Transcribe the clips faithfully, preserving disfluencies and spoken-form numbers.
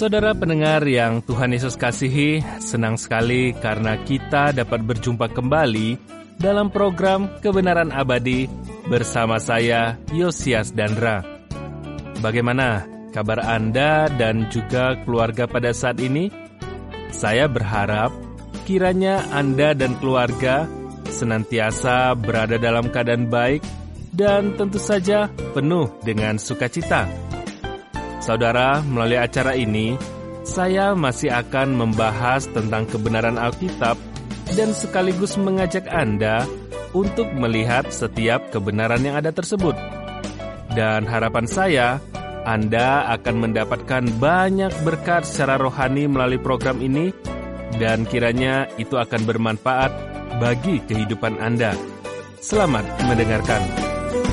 Saudara pendengar yang Tuhan Yesus kasihi, senang sekali karena kita dapat berjumpa kembali dalam program Kebenaran Abadi bersama saya, Yosias Dandra. Bagaimana kabar Anda dan juga keluarga pada saat ini? Saya berharap kiranya Anda dan keluarga senantiasa berada dalam keadaan baik dan tentu saja penuh dengan sukacita. Saudara, melalui acara ini, saya masih akan membahas tentang kebenaran Alkitab dan sekaligus mengajak Anda untuk melihat setiap kebenaran yang ada tersebut. Dan harapan saya, Anda akan mendapatkan banyak berkat secara rohani melalui program ini, dan kiranya itu akan bermanfaat bagi kehidupan Anda. Selamat mendengarkan.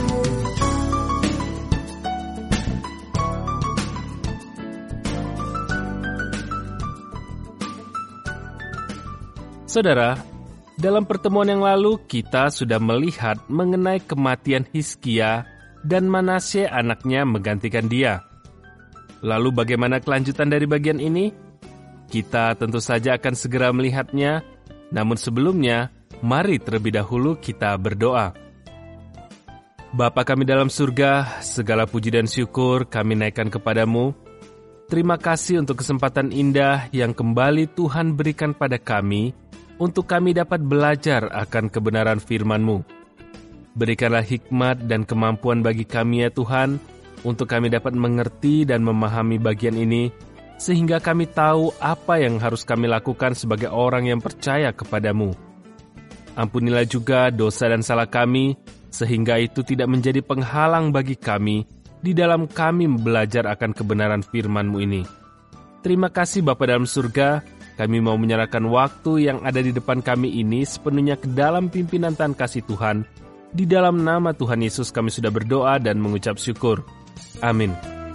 Saudara, dalam pertemuan yang lalu kita sudah melihat mengenai kematian Hizkia dan Manasye anaknya menggantikan dia. Lalu bagaimana kelanjutan dari bagian ini? Kita tentu saja akan segera melihatnya, namun sebelumnya, mari terlebih dahulu kita berdoa. Bapa kami dalam surga, segala puji dan syukur kami naikkan kepadamu. Terima kasih untuk kesempatan indah yang kembali Tuhan berikan pada kami, untuk kami dapat belajar akan kebenaran firman-Mu. Berikanlah hikmat dan kemampuan bagi kami ya Tuhan, untuk kami dapat mengerti dan memahami bagian ini, sehingga kami tahu apa yang harus kami lakukan sebagai orang yang percaya kepadamu. Ampunilah juga dosa dan salah kami, sehingga itu tidak menjadi penghalang bagi kami, di dalam kami belajar akan kebenaran firman-Mu ini. Terima kasih Bapa dalam surga, kami mau menyerahkan waktu yang ada di depan kami ini sepenuhnya ke dalam pimpinan Tuhan kasih Tuhan. Di dalam nama Tuhan Yesus kami sudah berdoa dan mengucap syukur. Amin.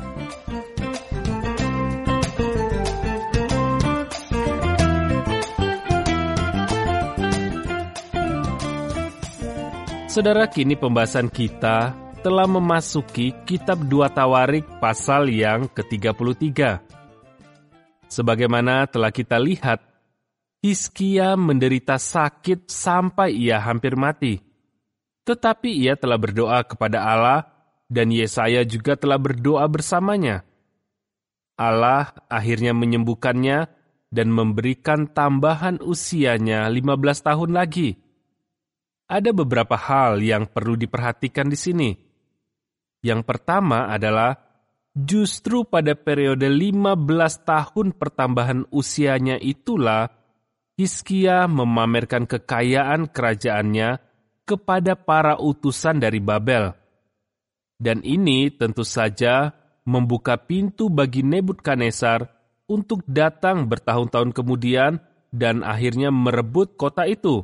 Saudara, kini pembahasan kita telah memasuki kitab dua Tawarik pasal yang ke tiga puluh tiga. Sebagaimana telah kita lihat, Hizkia menderita sakit sampai ia hampir mati. Tetapi ia telah berdoa kepada Allah, dan Yesaya juga telah berdoa bersamanya. Allah akhirnya menyembuhkannya dan memberikan tambahan usianya lima belas tahun lagi. Ada beberapa hal yang perlu diperhatikan di sini. Yang pertama adalah, justru pada periode lima belas tahun pertambahan usianya itulah, Hizkia memamerkan kekayaan kerajaannya kepada para utusan dari Babel. Dan ini tentu saja membuka pintu bagi Nebukadnezar untuk datang bertahun-tahun kemudian dan akhirnya merebut kota itu.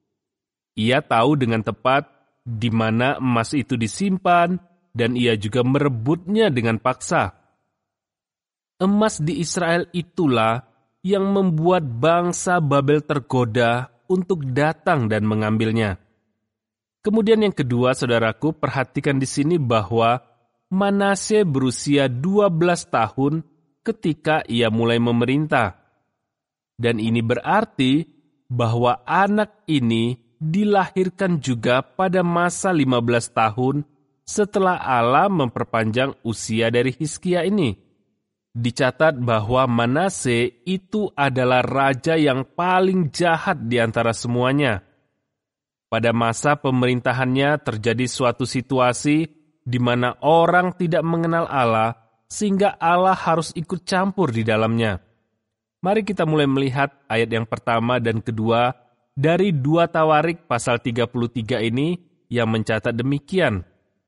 Ia tahu dengan tepat di mana emas itu disimpan, dan ia juga merebutnya dengan paksa. Emas di Israel itulah yang membuat bangsa Babel tergoda untuk datang dan mengambilnya. Kemudian yang kedua, saudaraku, perhatikan di sini bahwa Manasye berusia dua belas tahun ketika ia mulai memerintah. Dan ini berarti bahwa anak ini dilahirkan juga pada masa lima belas tahun setelah Allah memperpanjang usia dari Hizkia ini. Dicatat bahwa Manasye itu adalah raja yang paling jahat di antara semuanya. Pada masa pemerintahannya terjadi suatu situasi di mana orang tidak mengenal Allah, sehingga Allah harus ikut campur di dalamnya. Mari kita mulai melihat ayat yang pertama dan kedua dari dua Tawarik pasal tiga puluh tiga ini yang mencatat demikian.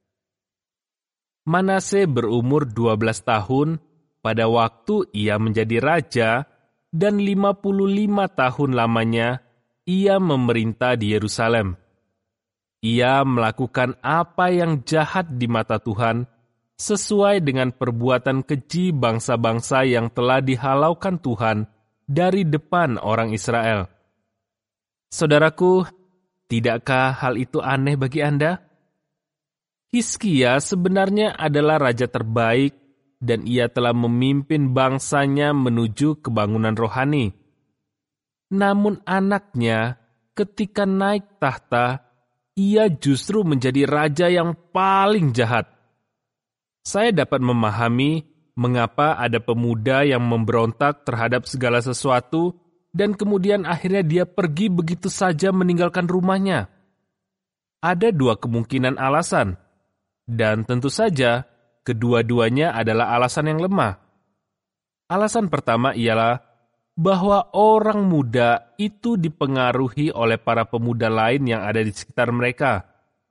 Manasye berumur dua belas tahun pada waktu ia menjadi raja, dan lima puluh lima tahun lamanya ia memerintah di Yerusalem. Ia melakukan apa yang jahat di mata Tuhan, sesuai dengan perbuatan keji bangsa-bangsa yang telah dihalaukan Tuhan dari depan orang Israel. Saudaraku, tidakkah hal itu aneh bagi Anda? Hizkia sebenarnya adalah raja terbaik dan ia telah memimpin bangsanya menuju kebangunan rohani. Namun anaknya, ketika naik tahta, ia justru menjadi raja yang paling jahat. Saya dapat memahami mengapa ada pemuda yang memberontak terhadap segala sesuatu dan kemudian akhirnya dia pergi begitu saja meninggalkan rumahnya. Ada dua kemungkinan alasan, dan tentu saja kedua-duanya adalah alasan yang lemah. Alasan pertama ialah bahwa orang muda itu dipengaruhi oleh para pemuda lain yang ada di sekitar mereka.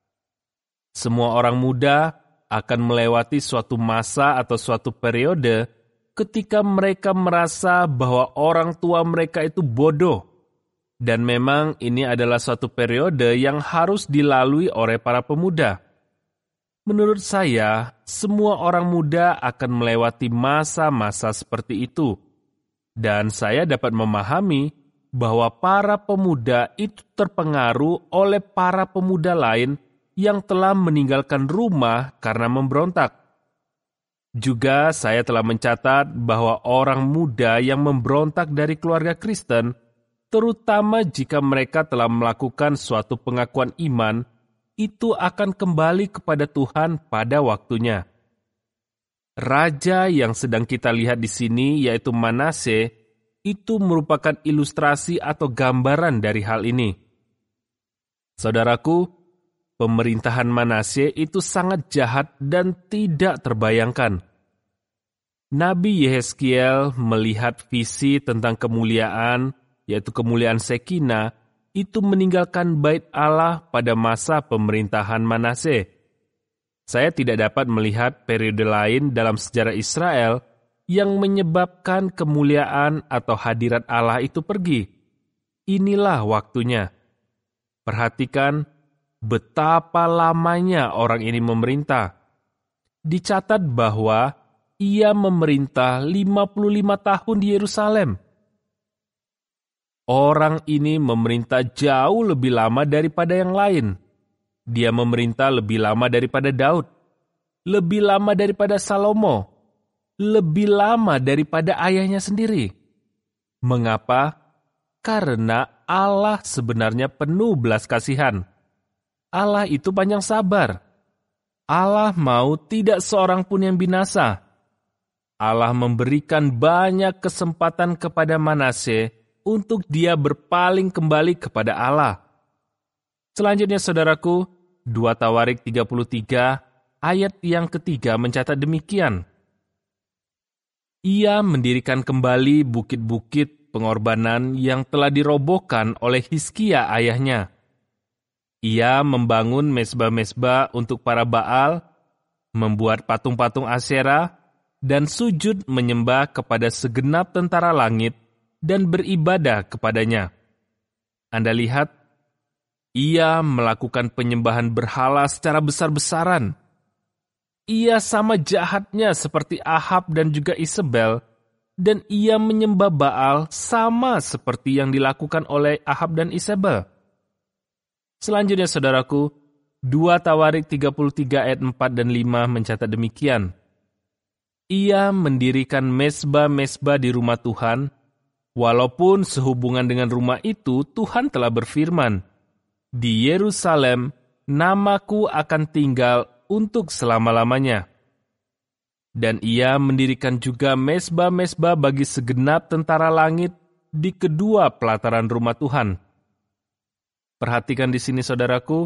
Semua orang muda akan melewati suatu masa atau suatu periode ketika mereka merasa bahwa orang tua mereka itu bodoh. Dan memang ini adalah suatu periode yang harus dilalui oleh para pemuda. Menurut saya, semua orang muda akan melewati masa-masa seperti itu. Dan saya dapat memahami bahwa para pemuda itu terpengaruh oleh para pemuda lain yang telah meninggalkan rumah karena memberontak. Juga saya telah mencatat bahwa orang muda yang memberontak dari keluarga Kristen, terutama jika mereka telah melakukan suatu pengakuan iman, itu akan kembali kepada Tuhan pada waktunya. Raja yang sedang kita lihat di sini, yaitu Manase, itu merupakan ilustrasi atau gambaran dari hal ini. Saudaraku, pemerintahan Manase itu sangat jahat dan tidak terbayangkan. Nabi Yehezkiel melihat visi tentang kemuliaan, yaitu kemuliaan Shekinah, itu meninggalkan bait Allah pada masa pemerintahan Manase. Saya tidak dapat melihat periode lain dalam sejarah Israel yang menyebabkan kemuliaan atau hadirat Allah itu pergi. Inilah waktunya. Perhatikan betapa lamanya orang ini memerintah. Dicatat bahwa ia memerintah lima puluh lima tahun di Yerusalem. Orang ini memerintah jauh lebih lama daripada yang lain. Dia memerintah lebih lama daripada Daud, lebih lama daripada Salomo, lebih lama daripada ayahnya sendiri. Mengapa? Karena Allah sebenarnya penuh belas kasihan. Allah itu panjang sabar. Allah mau tidak seorang pun yang binasa. Allah memberikan banyak kesempatan kepada Manase untuk dia berpaling kembali kepada Allah. Selanjutnya saudaraku, dua Tawarik tiga puluh tiga ayat yang ketiga mencatat demikian. Ia mendirikan kembali bukit-bukit pengorbanan yang telah dirobohkan oleh Hizkia ayahnya. Ia membangun mesbah-mesbah untuk para Baal, membuat patung-patung Asyera, dan sujud menyembah kepada segenap tentara langit dan beribadah kepadanya. Anda lihat, ia melakukan penyembahan berhala secara besar-besaran. Ia sama jahatnya seperti Ahab dan juga Isabel, dan ia menyembah Baal sama seperti yang dilakukan oleh Ahab dan Isabel. Selanjutnya saudaraku, dua Tawarik tiga puluh tiga ayat empat dan lima mencatat demikian. Ia mendirikan mesbah-mesbah di rumah Tuhan, walaupun sehubungan dengan rumah itu Tuhan telah berfirman, di Yerusalem namaku akan tinggal untuk selama-lamanya. Dan ia mendirikan juga mesbah-mesbah bagi segenap tentara langit di kedua pelataran rumah Tuhan. Perhatikan di sini saudaraku,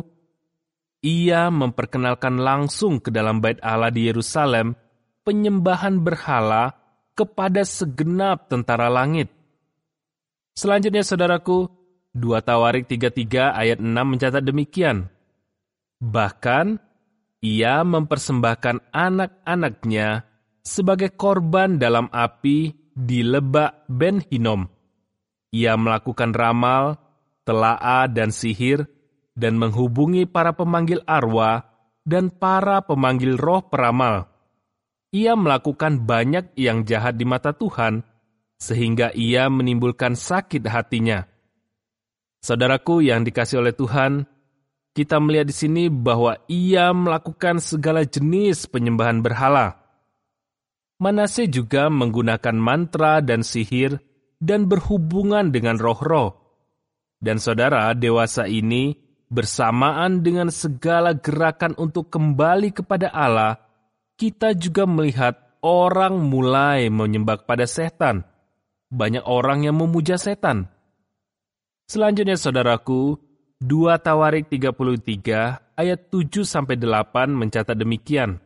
ia memperkenalkan langsung ke dalam bait Allah di Yerusalem penyembahan berhala kepada segenap tentara langit. Selanjutnya saudaraku, dua Tawarik tiga puluh tiga ayat enam mencatat demikian. Bahkan, ia mempersembahkan anak-anaknya sebagai korban dalam api di Lebak Ben Hinom. Ia melakukan ramal, telaa dan sihir, dan menghubungi para pemanggil arwah dan para pemanggil roh peramal. Ia melakukan banyak yang jahat di mata Tuhan, sehingga ia menimbulkan sakit hatinya. Saudaraku yang dikasihi oleh Tuhan, kita melihat di sini bahwa ia melakukan segala jenis penyembahan berhala. Manase juga menggunakan mantra dan sihir dan berhubungan dengan roh-roh. Dan saudara dewasa ini bersamaan dengan segala gerakan untuk kembali kepada Allah, kita juga melihat orang mulai menyembah pada setan. Banyak orang yang memuja setan. Selanjutnya saudaraku, dua Tawarik tiga puluh tiga ayat tujuh sampai delapan mencatat demikian.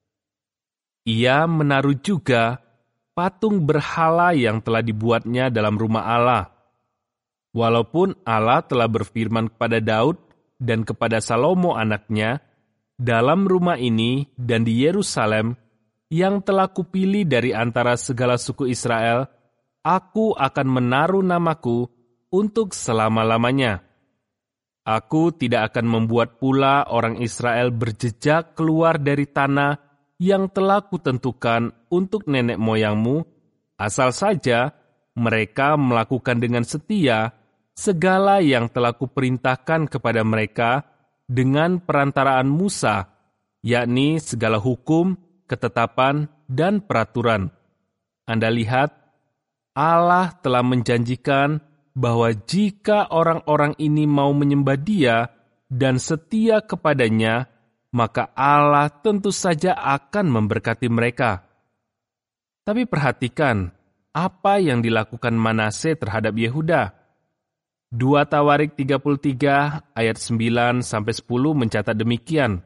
Ia menaruh juga patung berhala yang telah dibuatnya dalam rumah Allah. Walaupun Allah telah berfirman kepada Daud dan kepada Salomo anaknya, dalam rumah ini dan di Yerusalem, yang telah kupilih dari antara segala suku Israel, aku akan menaruh namaku untuk selama-lamanya. Aku tidak akan membuat pula orang Israel berjejak keluar dari tanah yang telah kutentukan untuk nenek moyangmu, asal saja mereka melakukan dengan setia segala yang telah kuperintahkan kepada mereka dengan perantaraan Musa, yakni segala hukum, ketetapan, dan peraturan. Anda lihat, Allah telah menjanjikan bahwa jika orang-orang ini mau menyembah Dia dan setia kepadanya, maka Allah tentu saja akan memberkati mereka. Tapi perhatikan, apa yang dilakukan Manase terhadap Yehuda? dua Tawarik tiga puluh tiga ayat sembilan sampai sepuluh mencatat demikian.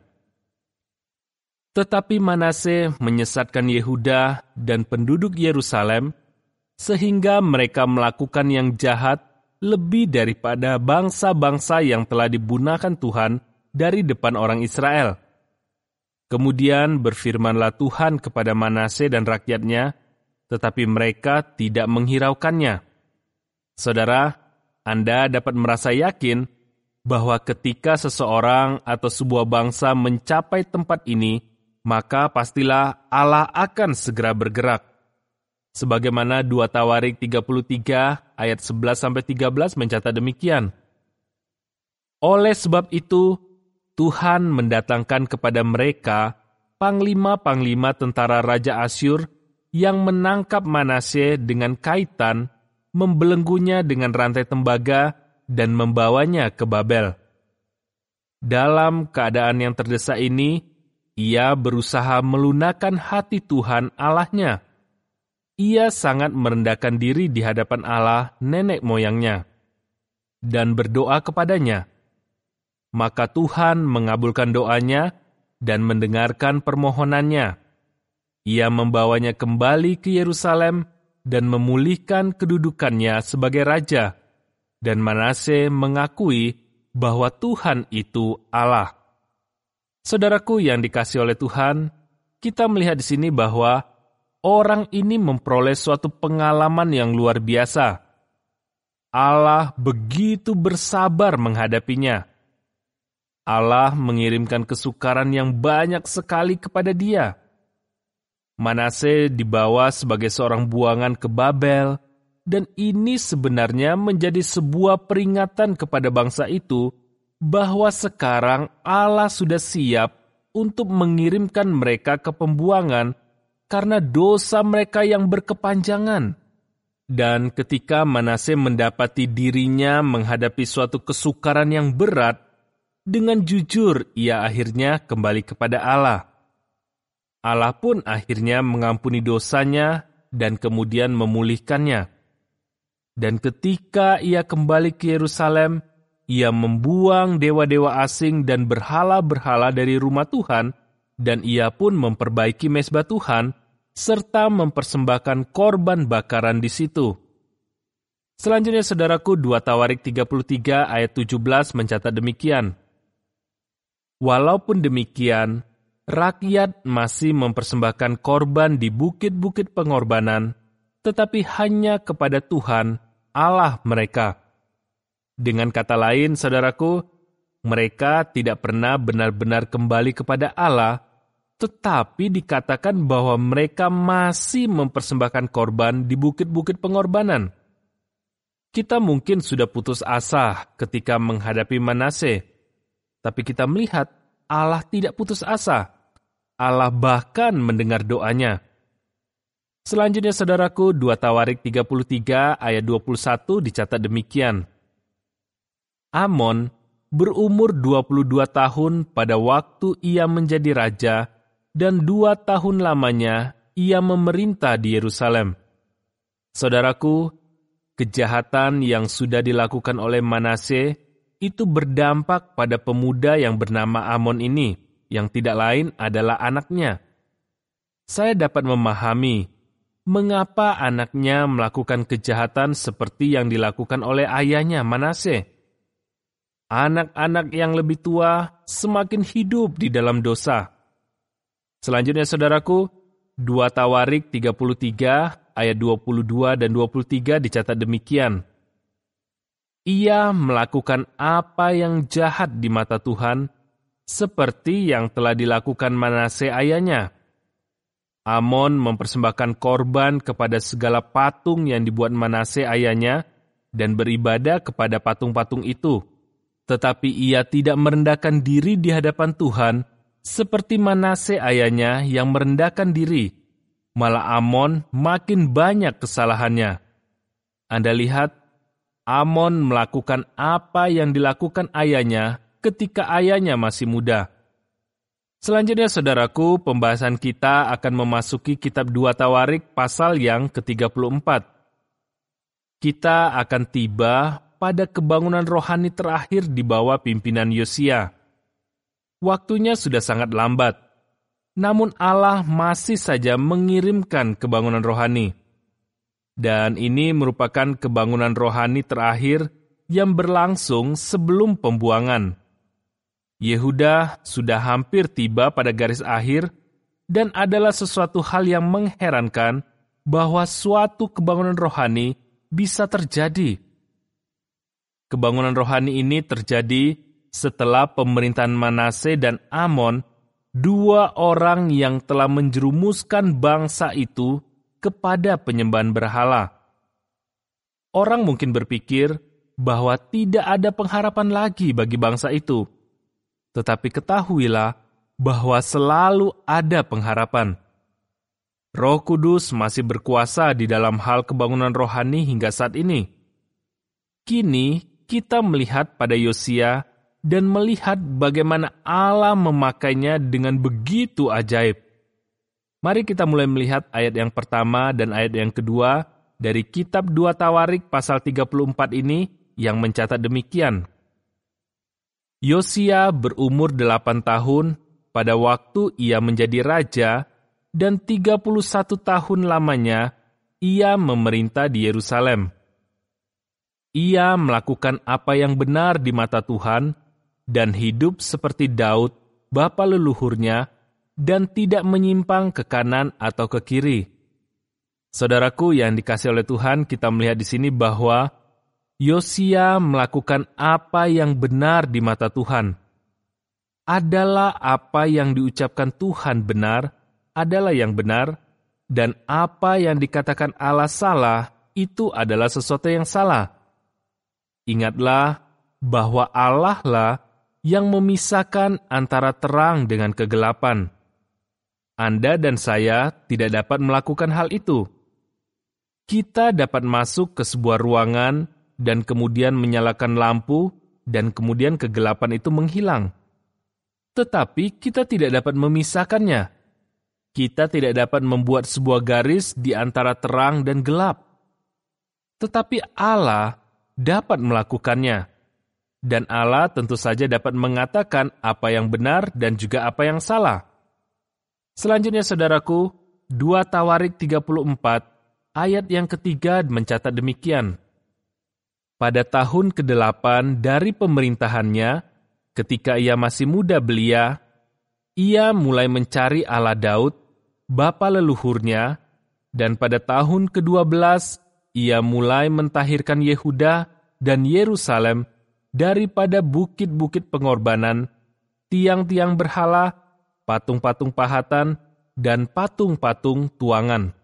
Tetapi Manase menyesatkan Yehuda dan penduduk Yerusalem, sehingga mereka melakukan yang jahat lebih daripada bangsa-bangsa yang telah dibunahkan Tuhan dari depan orang Israel. Kemudian berfirmanlah Tuhan kepada Manase dan rakyatnya, tetapi mereka tidak menghiraukannya. Saudara, Anda dapat merasa yakin bahwa ketika seseorang atau sebuah bangsa mencapai tempat ini, maka pastilah Allah akan segera bergerak. Sebagaimana dua Tawarik tiga puluh tiga ayat sebelas sampai tiga belas mencatat demikian. Oleh sebab itu, Tuhan mendatangkan kepada mereka panglima-panglima tentara Raja Asyur yang menangkap Manase dengan kaitan, membelenggunya dengan rantai tembaga, dan membawanya ke Babel. Dalam keadaan yang terdesak ini, ia berusaha melunakkan hati Tuhan Allahnya. Ia sangat merendahkan diri di hadapan Allah nenek moyangnya dan berdoa kepadanya. Maka Tuhan mengabulkan doanya dan mendengarkan permohonannya. Ia membawanya kembali ke Yerusalem dan memulihkan kedudukannya sebagai raja, dan Manase mengakui bahwa Tuhan itu Allah. Saudaraku yang dikasihi oleh Tuhan, kita melihat di sini bahwa orang ini memperoleh suatu pengalaman yang luar biasa. Allah begitu bersabar menghadapinya. Allah mengirimkan kesukaran yang banyak sekali kepada dia. Manase dibawa sebagai seorang buangan ke Babel, dan ini sebenarnya menjadi sebuah peringatan kepada bangsa itu bahwa sekarang Allah sudah siap untuk mengirimkan mereka ke pembuangan karena dosa mereka yang berkepanjangan. Dan ketika Manase mendapati dirinya menghadapi suatu kesukaran yang berat, dengan jujur ia akhirnya kembali kepada Allah. Allah pun akhirnya mengampuni dosanya dan kemudian memulihkannya. Dan ketika ia kembali ke Yerusalem, ia membuang dewa-dewa asing dan berhala-berhala dari rumah Tuhan, dan ia pun memperbaiki mezbah Tuhan, serta mempersembahkan korban bakaran di situ. Selanjutnya saudaraku, dua Tawarik tiga puluh tiga ayat tujuh belas mencatat demikian. Walaupun demikian, rakyat masih mempersembahkan korban di bukit-bukit pengorbanan, tetapi hanya kepada Tuhan, Allah mereka. Dengan kata lain, saudaraku, mereka tidak pernah benar-benar kembali kepada Allah, tetapi dikatakan bahwa mereka masih mempersembahkan korban di bukit-bukit pengorbanan. Kita mungkin sudah putus asa ketika menghadapi Manase, tapi kita melihat Allah tidak putus asa. Allah bahkan mendengar doanya. Selanjutnya saudaraku, dua Tawarik tiga puluh tiga ayat dua puluh satu dicatat demikian. Amon berumur dua puluh dua tahun pada waktu ia menjadi raja, dan dua tahun lamanya ia memerintah di Yerusalem. Saudaraku, kejahatan yang sudah dilakukan oleh Manase itu berdampak pada pemuda yang bernama Amon ini, yang tidak lain adalah anaknya. Saya dapat memahami mengapa anaknya melakukan kejahatan seperti yang dilakukan oleh ayahnya Manase. Anak-anak yang lebih tua semakin hidup di dalam dosa. Selanjutnya saudaraku, dua Tawarik tiga puluh tiga ayat dua puluh dua dan dua puluh tiga dicatat demikian. Ia melakukan apa yang jahat di mata Tuhan, seperti yang telah dilakukan Manase ayahnya. Amon mempersembahkan korban kepada segala patung yang dibuat Manase ayahnya dan beribadah kepada patung-patung itu. Tetapi ia tidak merendahkan diri di hadapan Tuhan seperti Manase ayahnya yang merendahkan diri. Malah Amon makin banyak kesalahannya. Anda lihat, Amon melakukan apa yang dilakukan ayahnya ketika ayahnya masih muda. Selanjutnya, saudaraku, pembahasan kita akan memasuki kitab dua Tawarik pasal yang ke tiga puluh empat. Kita akan tiba pada kebangunan rohani terakhir di bawah pimpinan Yosia. Waktunya sudah sangat lambat, namun Allah masih saja mengirimkan kebangunan rohani. Dan ini merupakan kebangunan rohani terakhir yang berlangsung sebelum pembuangan. Yehuda sudah hampir tiba pada garis akhir, dan adalah sesuatu hal yang mengherankan bahwa suatu kebangunan rohani bisa terjadi. Kebangunan rohani ini terjadi setelah pemerintahan Manase dan Amon, dua orang yang telah menjerumuskan bangsa itu kepada penyembahan berhala. Orang mungkin berpikir bahwa tidak ada pengharapan lagi bagi bangsa itu. Tetapi ketahuilah bahwa selalu ada pengharapan. Roh Kudus masih berkuasa di dalam hal kebangunan rohani hingga saat ini. Kini kita melihat pada Yosia dan melihat bagaimana Allah memakainya dengan begitu ajaib. Mari kita mulai melihat ayat yang pertama dan ayat yang kedua dari kitab dua Tawarik pasal tiga puluh empat ini yang mencatat demikian. Yosia berumur delapan tahun pada waktu ia menjadi raja, dan tiga puluh satu tahun lamanya ia memerintah di Yerusalem. Ia melakukan apa yang benar di mata Tuhan dan hidup seperti Daud, bapa leluhurnya, dan tidak menyimpang ke kanan atau ke kiri. Saudaraku yang dikasihi oleh Tuhan, kita melihat di sini bahwa Yosia melakukan apa yang benar di mata Tuhan. Adalah apa yang diucapkan Tuhan benar, adalah yang benar, dan apa yang dikatakan Allah salah, itu adalah sesuatu yang salah. Ingatlah bahwa Allah lah yang memisahkan antara terang dengan kegelapan. Anda dan saya tidak dapat melakukan hal itu. Kita dapat masuk ke sebuah ruangan dan kemudian menyalakan lampu, dan kemudian kegelapan itu menghilang. Tetapi kita tidak dapat memisahkannya. Kita tidak dapat membuat sebuah garis di antara terang dan gelap. Tetapi Allah dapat melakukannya. Dan Allah tentu saja dapat mengatakan apa yang benar dan juga apa yang salah. Selanjutnya, saudaraku, dua Tawarik tiga puluh empat, ayat yang ketiga mencatat demikian. Pada tahun kedelapan dari pemerintahannya, ketika ia masih muda belia, ia mulai mencari Allah Daud, bapa leluhurnya, dan pada tahun kedua belas, ia mulai mentahirkan Yehuda dan Yerusalem daripada bukit-bukit pengorbanan, tiang-tiang berhala, patung-patung pahatan, dan patung-patung tuangan.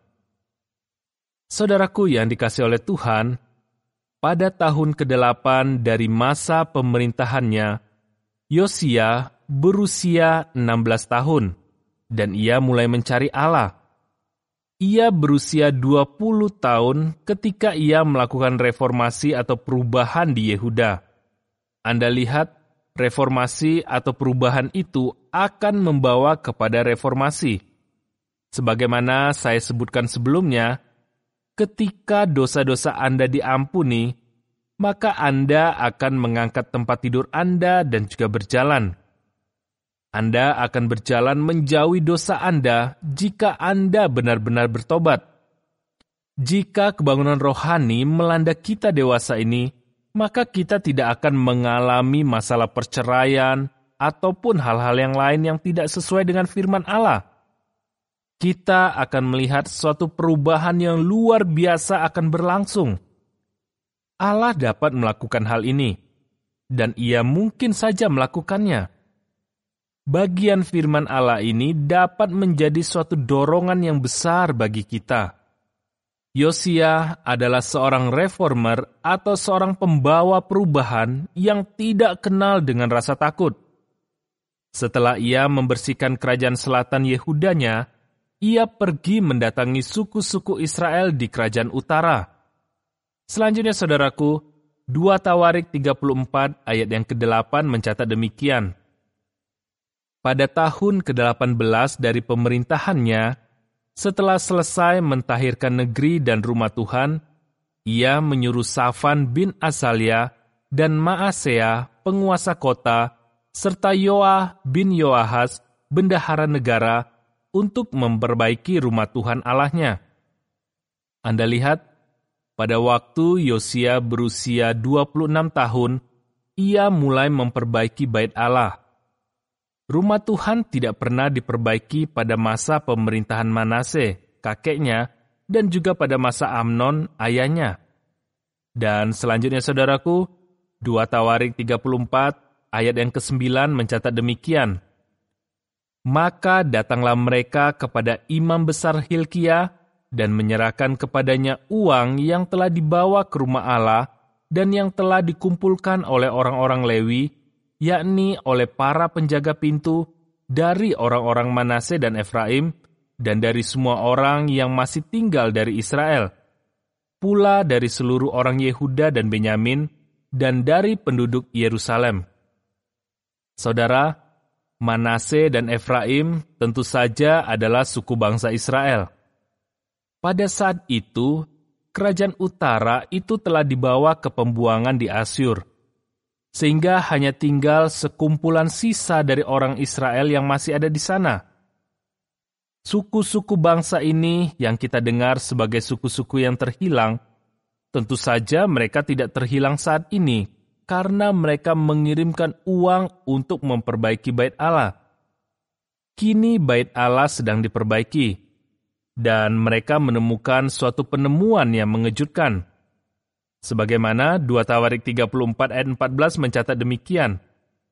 Saudaraku yang dikasihi oleh Tuhan, pada tahun kedelapan dari masa pemerintahannya, Yosia berusia enam belas tahun, dan ia mulai mencari Allah. Ia berusia dua puluh tahun ketika ia melakukan reformasi atau perubahan di Yehuda. Anda lihat, reformasi atau perubahan itu akan membawa kepada reformasi. Sebagaimana saya sebutkan sebelumnya, ketika dosa-dosa Anda diampuni, maka Anda akan mengangkat tempat tidur Anda dan juga berjalan. Anda akan berjalan menjauhi dosa Anda jika Anda benar-benar bertobat. Jika kebangunan rohani melanda kita dewasa ini, maka kita tidak akan mengalami masalah perceraian ataupun hal-hal yang lain yang tidak sesuai dengan firman Allah. Kita akan melihat suatu perubahan yang luar biasa akan berlangsung. Allah dapat melakukan hal ini, dan Ia mungkin saja melakukannya. Bagian firman Allah ini dapat menjadi suatu dorongan yang besar bagi kita. Yosia adalah seorang reformer atau seorang pembawa perubahan yang tidak kenal dengan rasa takut. Setelah ia membersihkan kerajaan selatan Yehudanya, ia pergi mendatangi suku-suku Israel di kerajaan utara. Selanjutnya, saudaraku, dua Tawarik tiga puluh empat ayat yang kedelapan mencatat demikian. Pada tahun kedelapan belas dari pemerintahannya, setelah selesai mentahirkan negeri dan rumah Tuhan, ia menyuruh Safan bin Asalia dan Maasea, penguasa kota, serta Yoah bin Yoahas, bendahara negara, untuk memperbaiki rumah Tuhan Allahnya. Anda lihat, pada waktu Yosia berusia dua puluh enam tahun, ia mulai memperbaiki bait Allah. Rumah Tuhan tidak pernah diperbaiki pada masa pemerintahan Manase, kakeknya, dan juga pada masa Amnon, ayahnya. Dan selanjutnya, saudaraku, dua Tawarik tiga puluh empat, ayat yang kesembilan mencatat demikian. Maka datanglah mereka kepada imam besar Hilkia dan menyerahkan kepadanya uang yang telah dibawa ke rumah Allah dan yang telah dikumpulkan oleh orang-orang Lewi, yakni oleh para penjaga pintu dari orang-orang Manase dan Efraim, dan dari semua orang yang masih tinggal dari Israel, pula dari seluruh orang Yehuda dan Benyamin, dan dari penduduk Yerusalem. Saudara, Manase dan Efraim tentu saja adalah suku bangsa Israel. Pada saat itu, kerajaan utara itu telah dibawa ke pembuangan di Asyur, sehingga hanya tinggal sekumpulan sisa dari orang Israel yang masih ada di sana. Suku-suku bangsa ini yang kita dengar sebagai suku-suku yang terhilang, tentu saja mereka tidak terhilang saat ini, karena mereka mengirimkan uang untuk memperbaiki bait Allah. Kini bait Allah sedang diperbaiki, dan mereka menemukan suatu penemuan yang mengejutkan. Sebagaimana dua Tawarik tiga puluh empat ayat empat belas mencatat demikian.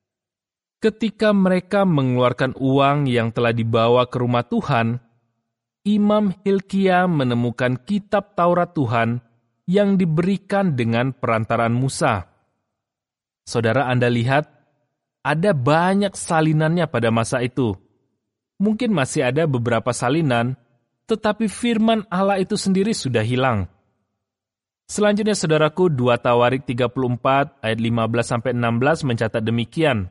Ketika mereka mengeluarkan uang yang telah dibawa ke rumah Tuhan, Imam Hilkia menemukan kitab Taurat Tuhan yang diberikan dengan perantaraan Musa. Saudara, Anda lihat, ada banyak salinannya pada masa itu. Mungkin masih ada beberapa salinan, tetapi firman Allah itu sendiri sudah hilang. Selanjutnya, saudaraku, dua Tawarik tiga puluh empat ayat lima belas sampai enam belas mencatat demikian.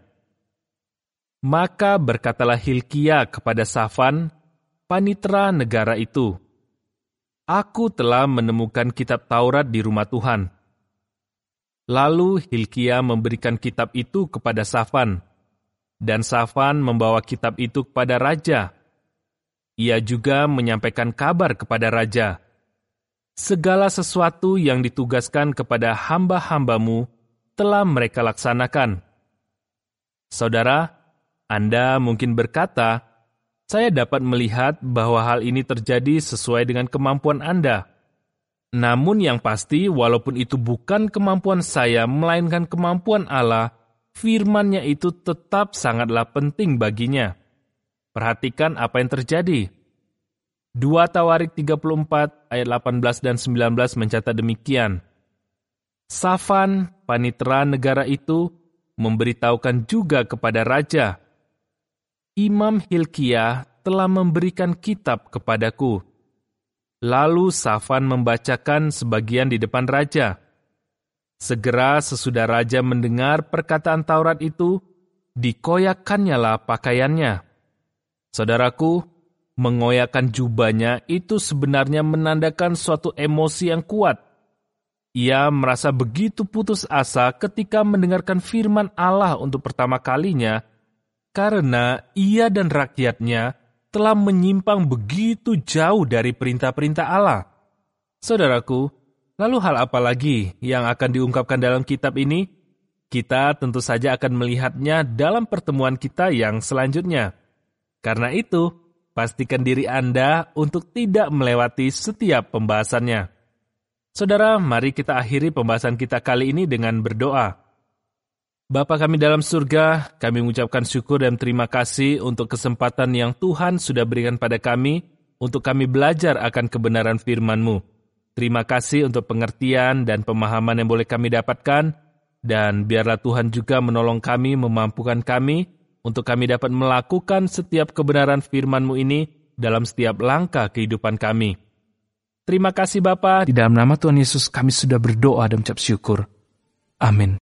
Maka berkatalah Hilkia kepada Safan, panitera negara itu, Aku telah menemukan kitab Taurat di rumah Tuhan. Lalu Hilkia memberikan kitab itu kepada Safan, dan Safan membawa kitab itu kepada raja. Ia juga menyampaikan kabar kepada raja, segala sesuatu yang ditugaskan kepada hamba-hambamu telah mereka laksanakan. Saudara, Anda mungkin berkata, saya dapat melihat bahwa hal ini terjadi sesuai dengan kemampuan Anda. Namun yang pasti, walaupun itu bukan kemampuan saya, melainkan kemampuan Allah, firman-Nya itu tetap sangatlah penting baginya. Perhatikan apa yang terjadi. dua Tawarik tiga puluh empat ayat delapan belas dan sembilan belas mencatat demikian. Safan, panitera negara itu, memberitahukan juga kepada raja, Imam Hilkia telah memberikan kitab kepadaku. Lalu Safan membacakan sebagian di depan raja. Segera sesudah raja mendengar perkataan Taurat itu, dikoyakkannyalah pakaiannya. Saudaraku, mengoyakkan jubahnya itu sebenarnya menandakan suatu emosi yang kuat. Ia merasa begitu putus asa ketika mendengarkan firman Allah untuk pertama kalinya, karena ia dan rakyatnya telah menyimpang begitu jauh dari perintah-perintah Allah. Saudaraku, lalu hal apa lagi yang akan diungkapkan dalam kitab ini? Kita tentu saja akan melihatnya dalam pertemuan kita yang selanjutnya. Karena itu, pastikan diri Anda untuk tidak melewati setiap pembahasannya. Saudara, mari kita akhiri pembahasan kita kali ini dengan berdoa. Bapa kami dalam surga, kami mengucapkan syukur dan terima kasih untuk kesempatan yang Tuhan sudah berikan pada kami untuk kami belajar akan kebenaran firman-Mu. Terima kasih untuk pengertian dan pemahaman yang boleh kami dapatkan, dan biarlah Tuhan juga menolong kami, memampukan kami, untuk kami dapat melakukan setiap kebenaran firman-Mu ini dalam setiap langkah kehidupan kami. Terima kasih Bapa, di dalam nama Tuhan Yesus kami sudah berdoa dan ucap syukur. Amin.